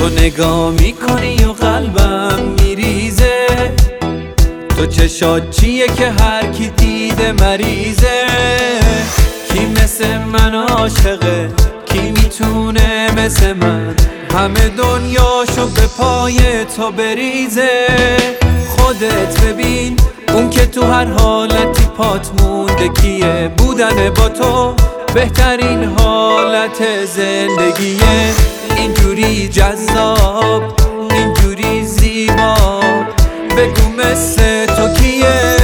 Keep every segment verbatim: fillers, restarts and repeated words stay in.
تو نگاه میکنی و قلبم میریزه، تو چشات چیه که هر کی دیده مریضه. کی مثل من عاشقه، کی میتونه مثل من همه دنیاشو به پای تو بریزه. خودت ببین اون که تو هر حالتی پات مونده کیه. بودن با تو بهترین حالت زندگیه. اینجوری جذاب، اینجوری زیبا، بگو مثل تو کیه.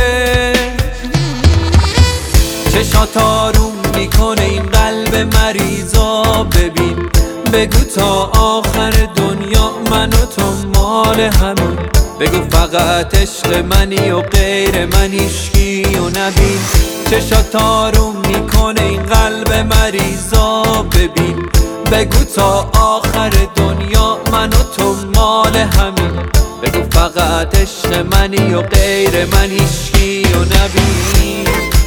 چشات آروم میکنه این قلب مریضا. ببین بگو تا آخر دنیا من و تو مال همون. بگو فقط عشق منی و غیر من هیچکی و نبین. چشات آروم میکنه این قلب مریضا. ببین بگو تا آخر دنیا من و تو مال همین. بگو فقط عشق منی و غیر من هیچکی و نبین.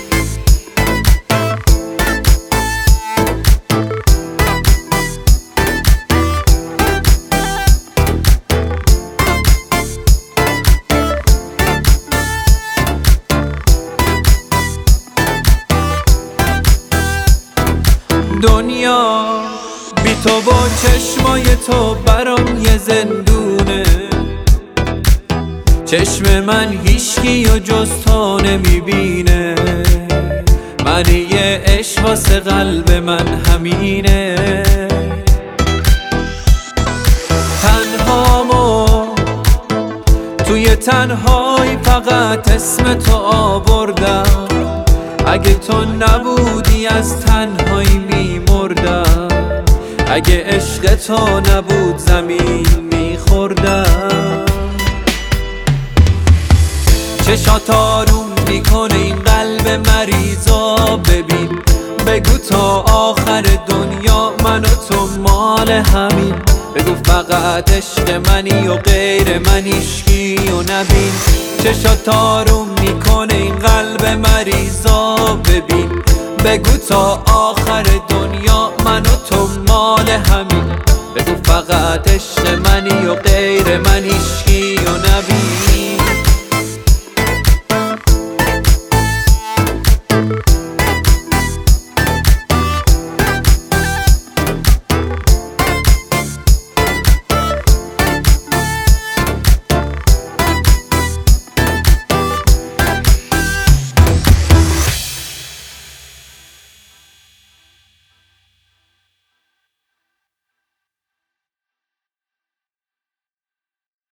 دنیا بی تو با چشمای تو برام یه زندونه. چشم من هیچکی و جز تو نمیبینه. من یه عشق واسه قلب من همینه. تنهامو توی تنهایی فقط اسم تو آوردم. اگه تو نبودی از تنهایی میمردم. اگه عشق تو نبود زمین میخوردم. چشات آروم میکنه این قلب مریضا. ببین بگو تا آخر دنیا من و تو مال همین. بگو فقط عشق منی و غیر من هیچکی و نبین. چشات آروم میکنه این قلب مریضا. ببین بگو تا آخر دنیا من و تو مال همین. بگو فقط عشق منی و غیر من هیچکی